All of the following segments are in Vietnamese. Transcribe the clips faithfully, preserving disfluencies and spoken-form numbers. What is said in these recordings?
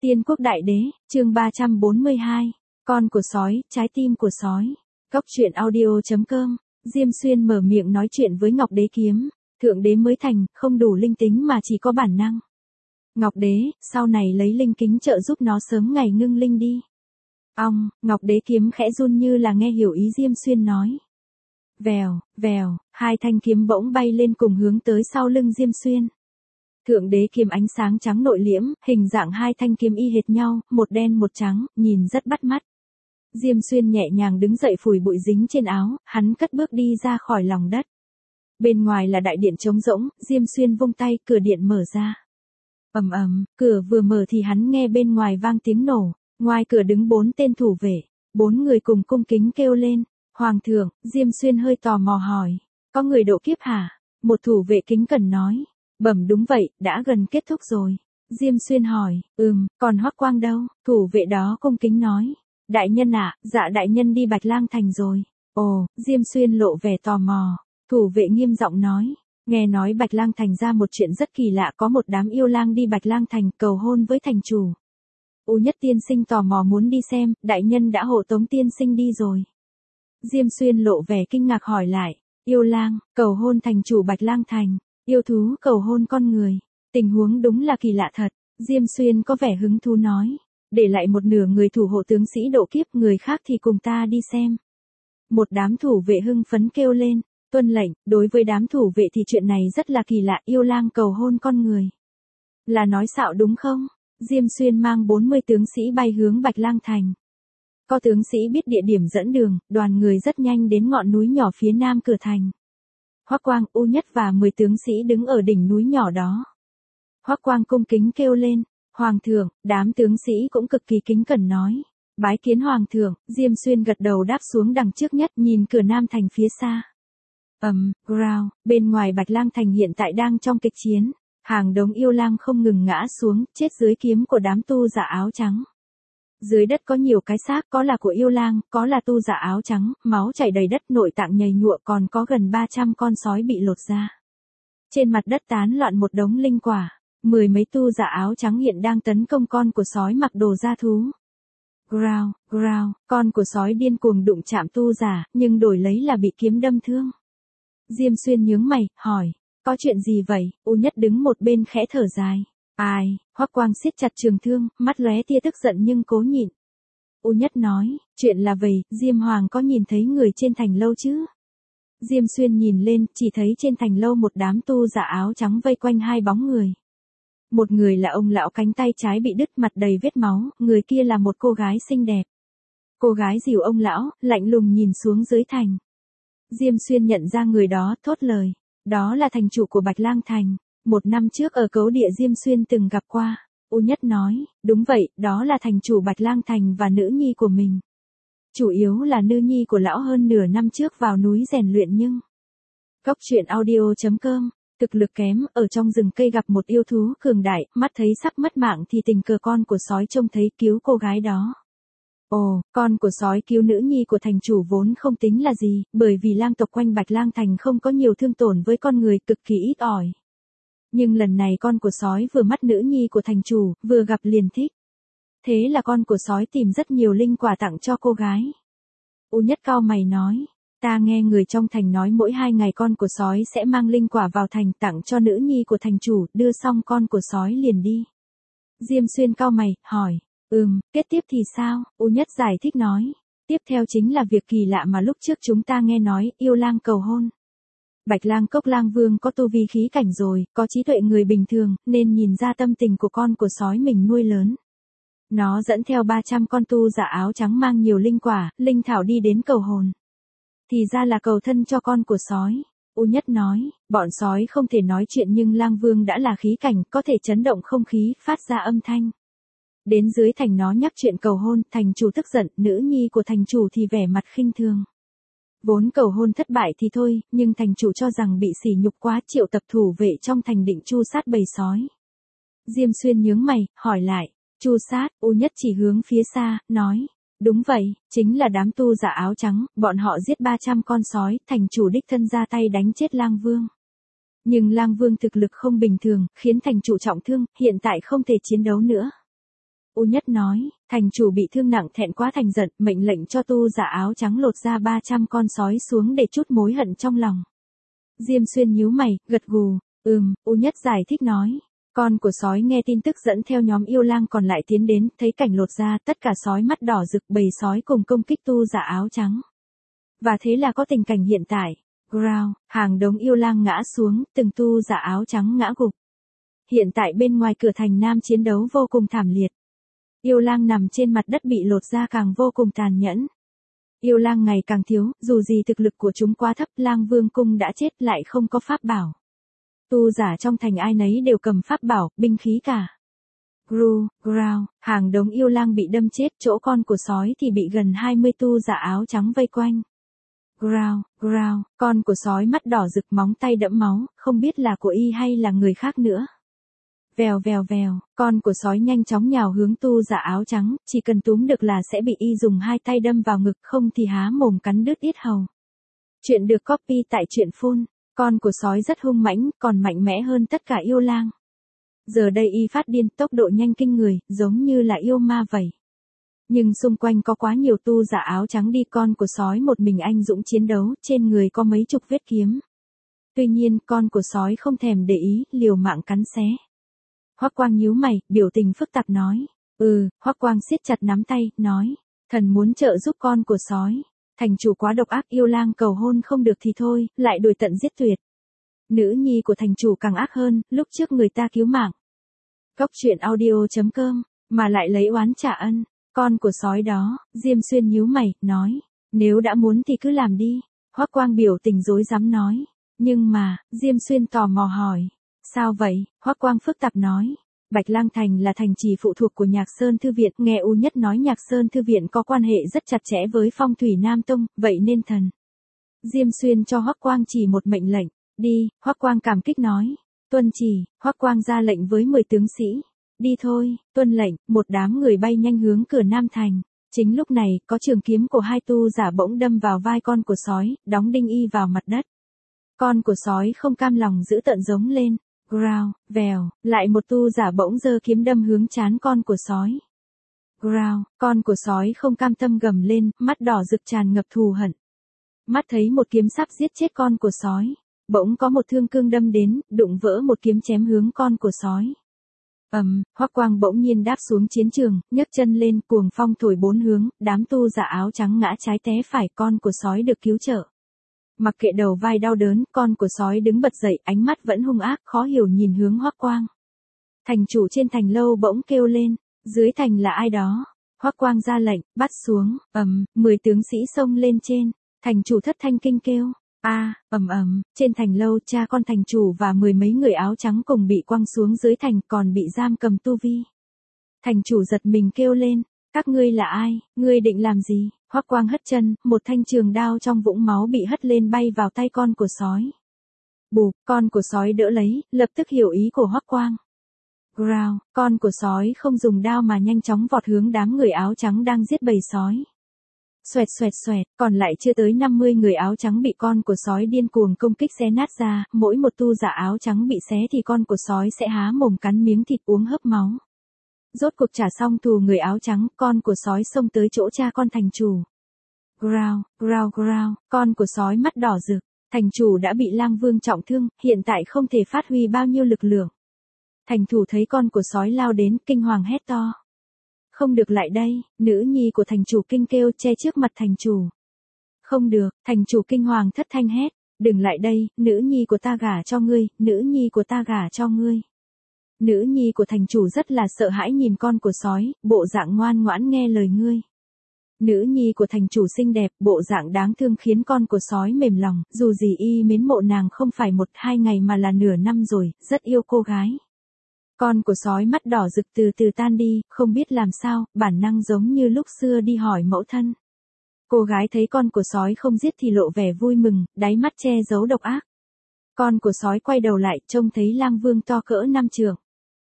Tiên quốc đại đế, chương ba trăm bốn mươi hai, con của sói, trái tim của sói. Cốc truyện audio.com, Diêm Xuyên mở miệng nói chuyện với Ngọc Đế kiếm, thượng đế mới thành, không đủ linh tính mà chỉ có bản năng. Ngọc Đế, sau này lấy linh kính trợ giúp nó sớm ngày ngưng linh đi. Ong, Ngọc Đế kiếm khẽ run như là nghe hiểu ý Diêm Xuyên nói. Vèo, vèo, hai thanh kiếm bỗng bay lên cùng hướng tới sau lưng Diêm Xuyên. Thượng đế kiếm ánh sáng trắng nội liễm, hình dạng hai thanh kiếm y hệt nhau, một đen một trắng, nhìn rất bắt mắt. Diêm Xuyên nhẹ nhàng đứng dậy phủi bụi dính trên áo, hắn cất bước đi ra khỏi lòng đất. Bên ngoài là đại điện trống rỗng, Diêm Xuyên vung tay, cửa điện mở ra. Ầm ầm, cửa vừa mở thì hắn nghe bên ngoài vang tiếng nổ, ngoài cửa đứng bốn tên thủ vệ, bốn người cùng cung kính kêu lên, Hoàng thượng. Diêm Xuyên hơi tò mò hỏi, có người độ kiếp hả? Một thủ vệ kính cẩn nói. Bẩm đúng vậy, đã gần kết thúc rồi. Diêm Xuyên hỏi, ừm, còn Hoắc Quang đâu? Thủ vệ đó cung kính nói. Đại nhân ạ, à, dạ đại nhân đi Bạch Lang Thành rồi. Ồ, Diêm Xuyên lộ vẻ tò mò. Thủ vệ nghiêm giọng nói, nghe nói Bạch Lang Thành ra một chuyện rất kỳ lạ, có một đám yêu lang đi Bạch Lang Thành cầu hôn với thành chủ. U Nhất tiên sinh tò mò muốn đi xem, đại nhân đã hộ tống tiên sinh đi rồi. Diêm Xuyên lộ vẻ kinh ngạc hỏi lại, yêu lang, cầu hôn thành chủ Bạch Lang Thành. Yêu thú cầu hôn con người, tình huống đúng là kỳ lạ thật. Diêm Xuyên có vẻ hứng thú nói, để lại một nửa người thủ hộ tướng sĩ độ kiếp, người khác thì cùng ta đi xem. Một đám thủ vệ hưng phấn kêu lên, tuân lệnh. Đối với đám thủ vệ thì chuyện này rất là kỳ lạ, yêu lang cầu hôn con người. Là nói xạo đúng không? Diêm Xuyên mang bốn mươi tướng sĩ bay hướng Bạch Lang Thành. Có tướng sĩ biết địa điểm dẫn đường, đoàn người rất nhanh đến ngọn núi nhỏ phía nam cửa thành. Hoắc Quang, U Nhất và mười tướng sĩ đứng ở đỉnh núi nhỏ đó. Hoắc Quang cung kính kêu lên, Hoàng thượng. Đám tướng sĩ cũng cực kỳ kính cẩn nói, bái kiến Hoàng thượng. Diêm Xuyên gật đầu đáp xuống đằng trước nhất, nhìn cửa nam thành phía xa. Ầm, um, ground, bên ngoài Bạch Lang Thành hiện tại đang trong kịch chiến, hàng đống yêu lang không ngừng ngã xuống, chết dưới kiếm của đám tu giả áo trắng. Dưới đất có nhiều cái xác, có là của yêu lang, có là tu giả áo trắng, máu chảy đầy đất, nội tạng nhầy nhụa, còn có gần ba trăm con sói bị lột ra. Trên mặt đất tán loạn một đống linh quả, mười mấy tu giả áo trắng hiện đang tấn công con của sói mặc đồ da thú. Growl, growl, con của sói điên cuồng đụng chạm tu giả, nhưng đổi lấy là bị kiếm đâm thương. Diêm Xuyên nhướng mày, hỏi, có chuyện gì vậy? U Nhất đứng một bên khẽ thở dài. Ai? Hoắc Quang siết chặt trường thương, mắt lóe tia tức giận nhưng cố nhịn. U Nhất nói, chuyện là vậy, Diêm Hoàng có nhìn thấy người trên thành lâu chứ? Diêm Xuyên nhìn lên, chỉ thấy trên thành lâu một đám tu giả áo trắng vây quanh hai bóng người. Một người là ông lão cánh tay trái bị đứt, mặt đầy vết máu, người kia là một cô gái xinh đẹp. Cô gái dìu ông lão, lạnh lùng nhìn xuống dưới thành. Diêm Xuyên nhận ra người đó, thốt lời, đó là thành chủ của Bạch Lang Thành. Một năm trước ở cấu địa Diêm Xuyên từng gặp qua. U Nhất nói, đúng vậy, đó là thành chủ Bạch Lang Thành và nữ nhi của mình. Chủ yếu là nữ nhi của lão hơn nửa năm trước vào núi rèn luyện nhưng... Cốc truyện audio.com, thực lực kém, ở trong rừng cây gặp một yêu thú cường đại, mắt thấy sắp mất mạng thì tình cờ con của sói trông thấy cứu cô gái đó. Ồ, con của sói cứu nữ nhi của thành chủ vốn không tính là gì, bởi vì lang tộc quanh Bạch Lang Thành không có nhiều thương tổn với con người, cực kỳ ít ỏi. Nhưng lần này con của sói vừa mắt nữ nhi của thành chủ, vừa gặp liền thích. Thế là con của sói tìm rất nhiều linh quả tặng cho cô gái. U Nhất cau mày nói, ta nghe người trong thành nói mỗi hai ngày con của sói sẽ mang linh quả vào thành tặng cho nữ nhi của thành chủ, đưa xong con của sói liền đi. Diêm Xuyên cau mày, hỏi, ừm, kết tiếp thì sao? U Nhất giải thích nói, tiếp theo chính là việc kỳ lạ mà lúc trước chúng ta nghe nói, yêu lang cầu hôn. Bạch Lang Cốc Lang Vương có tu vi khí cảnh rồi, có trí tuệ người bình thường, nên nhìn ra tâm tình của con của sói mình nuôi lớn. Nó dẫn theo ba trăm con tu giả áo trắng mang nhiều linh quả, linh thảo đi đến cầu hồn. Thì ra là cầu thân cho con của sói. U Nhất nói, bọn sói không thể nói chuyện nhưng Lang Vương đã là khí cảnh, có thể chấn động không khí, phát ra âm thanh. Đến dưới thành nó nhắc chuyện cầu hôn, thành chủ tức giận, nữ nhi của thành chủ thì vẻ mặt khinh thường. Vốn cầu hôn thất bại thì thôi, nhưng thành chủ cho rằng bị sỉ nhục quá, triệu tập thủ vệ trong thành định tru sát bầy sói. Diêm Xuyên nhướng mày, hỏi lại, tru sát? U Nhất chỉ hướng phía xa, nói, đúng vậy, chính là đám tu giả áo trắng, bọn họ giết ba trăm con sói, thành chủ đích thân ra tay đánh chết Lang Vương. Nhưng Lang Vương thực lực không bình thường, khiến thành chủ trọng thương, hiện tại không thể chiến đấu nữa. U Nhất nói, thành chủ bị thương nặng thẹn quá thành giận, mệnh lệnh cho tu giả áo trắng lột ra ba trăm con sói xuống để trút mối hận trong lòng. Diêm Xuyên nhíu mày, gật gù, ừm, U Nhất giải thích nói. Con của sói nghe tin tức dẫn theo nhóm yêu lang còn lại tiến đến, thấy cảnh lột ra, tất cả sói mắt đỏ rực, bầy sói cùng công kích tu giả áo trắng. Và thế là có tình cảnh hiện tại. Growl, hàng đống yêu lang ngã xuống, từng tu giả áo trắng ngã gục. Hiện tại bên ngoài cửa thành Nam chiến đấu vô cùng thảm liệt. Yêu lang nằm trên mặt đất bị lột ra càng vô cùng tàn nhẫn. Yêu lang ngày càng thiếu, dù gì thực lực của chúng quá thấp, lang vương cung đã chết lại không có pháp bảo. Tu giả trong thành ai nấy đều cầm pháp bảo, binh khí cả. Gru, growl, hàng đống yêu lang bị đâm chết, chỗ con của sói thì bị gần hai mươi tu giả áo trắng vây quanh. Growl, growl, con của sói mắt đỏ rực, móng tay đẫm máu, không biết là của y hay là người khác nữa. Vèo vèo vèo, con của sói nhanh chóng nhào hướng tu giả áo trắng, chỉ cần túm được là sẽ bị y dùng hai tay đâm vào ngực, không thì há mồm cắn đứt yết hầu. Chuyện được copy tại truyện phun. Con của sói rất hung mãnh, còn mạnh mẽ hơn tất cả yêu lang. Giờ đây y phát điên, tốc độ nhanh kinh người, giống như là yêu ma vậy. Nhưng xung quanh có quá nhiều tu giả áo trắng đi, con của sói một mình anh dũng chiến đấu, trên người có mấy chục vết kiếm. Tuy nhiên, con của sói không thèm để ý, liều mạng cắn xé. Hoắc Quang nhíu mày, biểu tình phức tạp nói. Ừ, Hoắc Quang siết chặt nắm tay, nói. Thần muốn trợ giúp con của sói. Thành chủ quá độc ác, yêu lang cầu hôn không được thì thôi, lại đuổi tận giết tuyệt. Nữ nhi của thành chủ càng ác hơn, lúc trước người ta cứu mạng. Góc truyện audio chấm com, mà lại lấy oán trả ân. Con của sói đó, Diêm Xuyên nhíu mày, nói. Nếu đã muốn thì cứ làm đi. Hoắc Quang biểu tình rối rắm nói. Nhưng mà, Diêm Xuyên tò mò hỏi. Sao vậy? Hoắc Quang phức tạp nói. Bạch Lang Thành là thành trì phụ thuộc của Nhạc Sơn Thư Viện, nghe U Nhất nói Nhạc Sơn Thư Viện có quan hệ rất chặt chẽ với Phong Thủy Nam Tông, vậy nên thần. Diêm Xuyên cho Hoắc Quang chỉ một mệnh lệnh, đi, Hoắc Quang cảm kích nói. Tuân chỉ, Hoắc Quang ra lệnh với mười tướng sĩ. Đi thôi, tuân lệnh, một đám người bay nhanh hướng cửa Nam Thành. Chính lúc này, có trường kiếm của hai tu giả bỗng đâm vào vai con của sói, đóng đinh y vào mặt đất. Con của sói không cam lòng giữ tợn giống lên. Growl, vèo, lại một tu giả bỗng giơ kiếm đâm hướng trán con của sói. Growl, con của sói không cam tâm gầm lên, mắt đỏ rực tràn ngập thù hận. Mắt thấy một kiếm sắp giết chết con của sói, bỗng có một thương cương đâm đến, đụng vỡ một kiếm chém hướng con của sói. Ầm, um, Hoắc Quang bỗng nhiên đáp xuống chiến trường, nhấc chân lên, cuồng phong thổi bốn hướng, đám tu giả áo trắng ngã trái té phải, con của sói được cứu trợ. Mặc kệ đầu vai đau đớn, con của sói đứng bật dậy, ánh mắt vẫn hung ác, khó hiểu nhìn hướng Hoắc Quang. Thành chủ trên thành lâu bỗng kêu lên, dưới thành là ai đó? Hoắc Quang ra lệnh, bắt xuống, ầm, mười tướng sĩ xông lên trên, thành chủ thất thanh kinh kêu, a, ầm ầm, trên thành lâu cha con thành chủ và mười mấy người áo trắng cùng bị quăng xuống dưới thành, còn bị giam cầm tu vi. Thành chủ giật mình kêu lên, các ngươi là ai, ngươi định làm gì? Hoắc Quang hất chân, một thanh trường đao trong vũng máu bị hất lên bay vào tay con của sói. Bụp, con của sói đỡ lấy, lập tức hiểu ý của Hoắc Quang. Growl, con của sói không dùng đao mà nhanh chóng vọt hướng đám người áo trắng đang giết bầy sói. Xoẹt xoẹt xoẹt, còn lại chưa tới năm mươi người áo trắng bị con của sói điên cuồng công kích xé nát ra, mỗi một tu giả áo trắng bị xé thì con của sói sẽ há mồm cắn miếng thịt uống hớp máu. Rốt cuộc trả xong thù người áo trắng, con của sói xông tới chỗ cha con thành chủ. Growl, growl growl, con của sói mắt đỏ rực, thành chủ đã bị lang vương trọng thương, hiện tại không thể phát huy bao nhiêu lực lượng. Thành thủ thấy con của sói lao đến, kinh hoàng hét to. Không được lại đây, nữ nhi của thành chủ kinh kêu che trước mặt thành chủ. Không được, thành chủ kinh hoàng thất thanh hét, đừng lại đây, nữ nhi của ta gả cho ngươi, nữ nhi của ta gả cho ngươi. Nữ nhi của thành chủ rất là sợ hãi nhìn con của sói, bộ dạng ngoan ngoãn nghe lời ngươi. Nữ nhi của thành chủ xinh đẹp, bộ dạng đáng thương khiến con của sói mềm lòng, dù gì y mến mộ nàng không phải một hai ngày mà là nửa năm rồi, rất yêu cô gái. Con của sói mắt đỏ rực từ từ tan đi, không biết làm sao, bản năng giống như lúc xưa đi hỏi mẫu thân. Cô gái thấy con của sói không giết thì lộ vẻ vui mừng, đáy mắt che giấu độc ác. Con của sói quay đầu lại, trông thấy lang vương to cỡ năm trượng.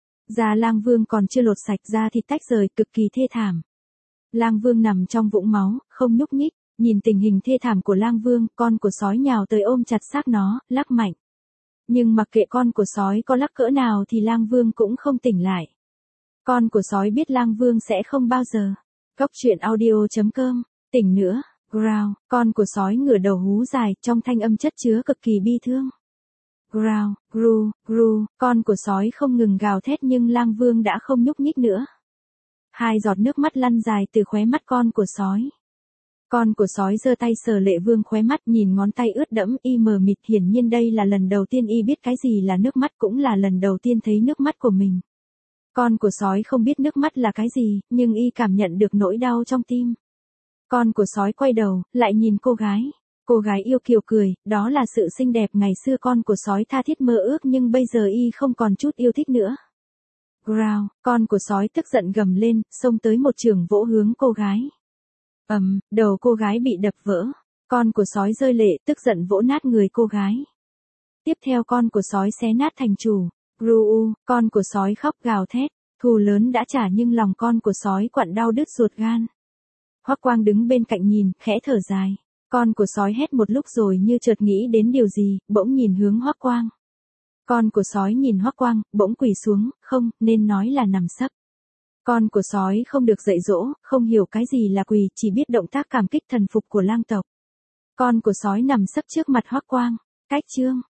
Da lang vương còn chưa lột sạch, da thịt tách rời, cực kỳ thê thảm. Lang vương nằm trong vũng máu, không nhúc nhích, nhìn tình hình thê thảm của lang vương, con của sói nhào tới ôm chặt xác nó, lắc mạnh. Nhưng mặc kệ con của sói có lắc cỡ nào thì lang vương cũng không tỉnh lại. Con của sói biết lang vương sẽ không bao giờ. Cốc truyện audio chấm com, tỉnh nữa, growl, con của sói ngửa đầu hú dài, trong thanh âm chất chứa cực kỳ bi thương. Growl, gru, gru, con của sói không ngừng gào thét nhưng lang vương đã không nhúc nhích nữa. Hai giọt nước mắt lăn dài từ khóe mắt con của sói. Con của sói giơ tay sờ lệ vương khóe mắt, nhìn ngón tay ướt đẫm, y mờ mịt, hiển nhiên đây là lần đầu tiên y biết cái gì là nước mắt, cũng là lần đầu tiên thấy nước mắt của mình. Con của sói không biết nước mắt là cái gì, nhưng y cảm nhận được nỗi đau trong tim. Con của sói quay đầu, lại nhìn cô gái. Cô gái yêu kiều cười, đó là sự xinh đẹp ngày xưa con của sói tha thiết mơ ước nhưng bây giờ y không còn chút yêu thích nữa. Growl, con của sói tức giận gầm lên, xông tới một chưởng vỗ hướng cô gái. Ầm, um, đầu cô gái bị đập vỡ. Con của sói rơi lệ, tức giận vỗ nát người cô gái. Tiếp theo con của sói xé nát thành chủ. Gru, con của sói khóc gào thét. Thù lớn đã trả nhưng lòng con của sói quặn đau đứt ruột gan. Hoắc Quang đứng bên cạnh nhìn, khẽ thở dài. Con của sói hét một lúc rồi như chợt nghĩ đến điều gì, bỗng nhìn hướng Hoắc Quang. Con của sói nhìn Hoắc Quang, bỗng quỳ xuống, không, nên nói là nằm sấp. Con của sói không được dạy dỗ, không hiểu cái gì là quỳ, chỉ biết động tác cảm kích thần phục của lang tộc. Con của sói nằm sấp trước mặt Hoắc Quang. Cách chương